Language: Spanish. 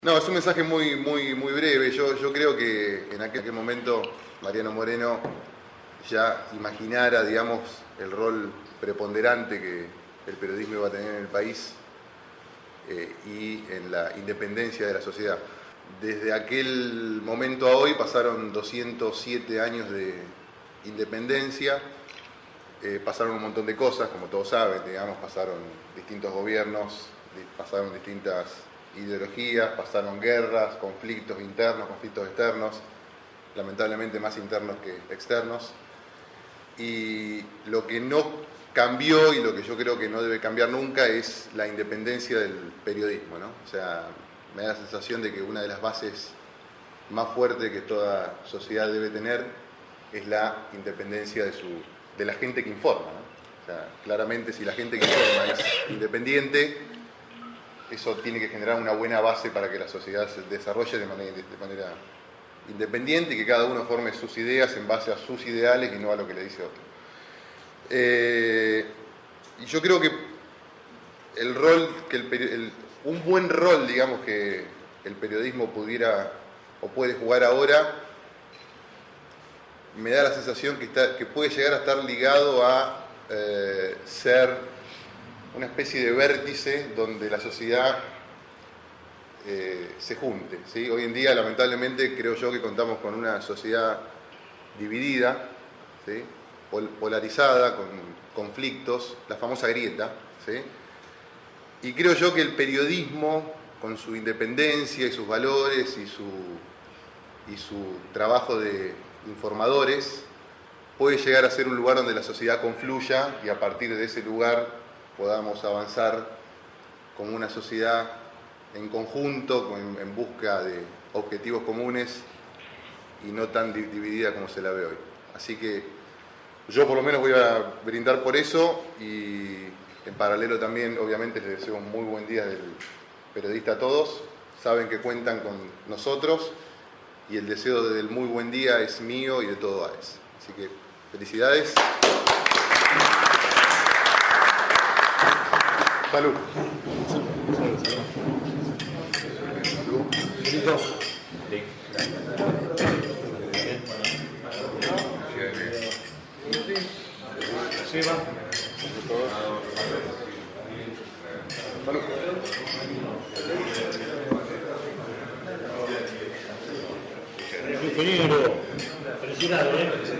No, es un mensaje muy breve. Yo creo que en aquel momento Mariano Moreno ya imaginara, digamos, el rol preponderante que el periodismo iba a tener en el país y en la independencia de la sociedad. Desde aquel momento a hoy pasaron 207 años de independencia, pasaron un montón de cosas, como todos saben, digamos, pasaron distintos gobiernos, pasaron distintas ideologías, pasaron guerras, conflictos internos, conflictos externos, lamentablemente más internos que externos. Y lo que no cambió y lo que yo creo que no debe cambiar nunca es la independencia del periodismo, ¿no? O sea, me da la sensación de que una de las bases más fuertes que toda sociedad debe tener es la independencia de la gente que informa, ¿no? O sea, claramente si la gente que informa es independiente, eso tiene que generar una buena base para que la sociedad se desarrolle de manera independiente y que cada uno forme sus ideas en base a sus ideales y no a lo que le dice otro. Y yo creo que el rol, un buen rol, digamos, que el periodismo pudiera o puede jugar ahora, me da la sensación que puede llegar a estar ligado a ser una especie de vértice donde la sociedad se junte, ¿sí? Hoy en día, lamentablemente, creo yo que contamos con una sociedad dividida, ¿sí? Polarizada, con conflictos, la famosa grieta, ¿sí? Y creo yo que el periodismo, con su independencia y sus valores y su trabajo de informadores, puede llegar a ser un lugar donde la sociedad confluya y a partir de ese lugar podamos avanzar como una sociedad en conjunto, en busca de objetivos comunes y no tan dividida como se la ve hoy. Así que yo por lo menos voy a brindar por eso y en paralelo también, obviamente, les deseo un muy buen día del periodista a todos. Saben que cuentan con nosotros y el deseo del muy buen día es mío y de todo AES. Así que felicidades. Salud. Sí, va. Salud. Ingeniero, felicidades,